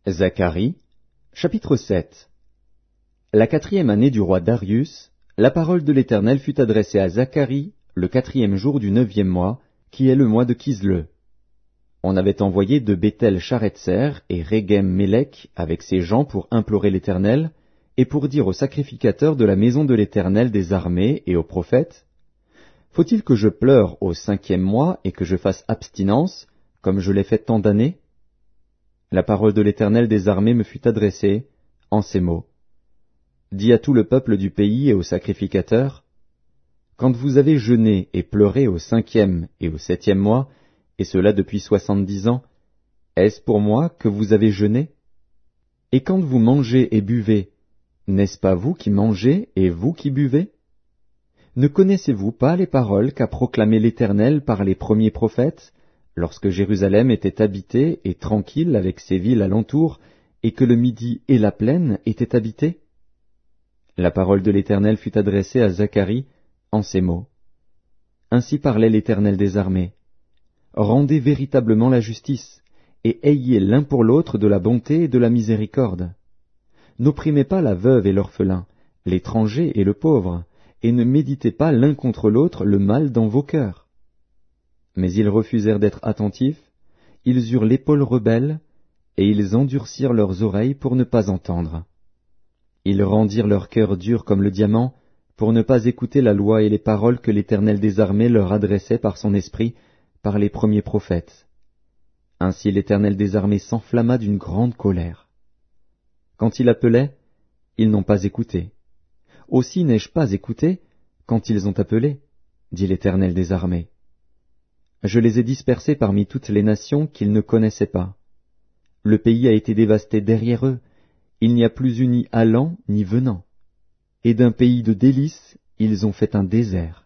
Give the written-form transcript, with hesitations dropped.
Zacharie, chapitre 7. La 4e année du roi Darius, la parole de l'Éternel fut adressée à Zacharie le 4e jour du 9e mois, qui est le mois de Kisle. On avait envoyé de Béthel Charetser et Régem-Mélec avec ses gens pour implorer l'Éternel, et pour dire aux sacrificateurs de la maison de l'Éternel des armées et aux prophètes, « Faut-il que je pleure au 5e mois et que je fasse abstinence, comme je l'ai fait tant d'années ?» La parole de l'Éternel des armées me fut adressée en ces mots. Dis à tout le peuple du pays et aux sacrificateurs, quand vous avez jeûné et pleuré au 5e et au 7e mois, et cela depuis 70 ans, est-ce pour moi que vous avez jeûné? Et quand vous mangez et buvez, n'est-ce pas vous qui mangez et vous qui buvez? Ne connaissez-vous pas les paroles qu'a proclamées l'Éternel par les premiers prophètes, lorsque Jérusalem était habitée et tranquille avec ses villes alentour, et que le Midi et la plaine étaient habités? La parole de l'Éternel fut adressée à Zacharie en ces mots. Ainsi parlait l'Éternel des armées. Rendez véritablement la justice, et ayez l'un pour l'autre de la bonté et de la miséricorde. N'opprimez pas la veuve et l'orphelin, l'étranger et le pauvre, et ne méditez pas l'un contre l'autre le mal dans vos cœurs. Mais ils refusèrent d'être attentifs, ils eurent l'épaule rebelle, et ils endurcirent leurs oreilles pour ne pas entendre. Ils rendirent leur cœur dur comme le diamant, pour ne pas écouter la loi et les paroles que l'Éternel des armées leur adressait par son esprit, par les premiers prophètes. Ainsi l'Éternel des armées s'enflamma d'une grande colère. Quand il appelait, ils n'ont pas écouté. Aussi n'ai-je pas écouté quand ils ont appelé, dit l'Éternel des armées. Je les ai dispersés parmi toutes les nations qu'ils ne connaissaient pas. Le pays a été dévasté derrière eux, il n'y a plus eu ni allant ni venant. Et d'un pays de délices, ils ont fait un désert.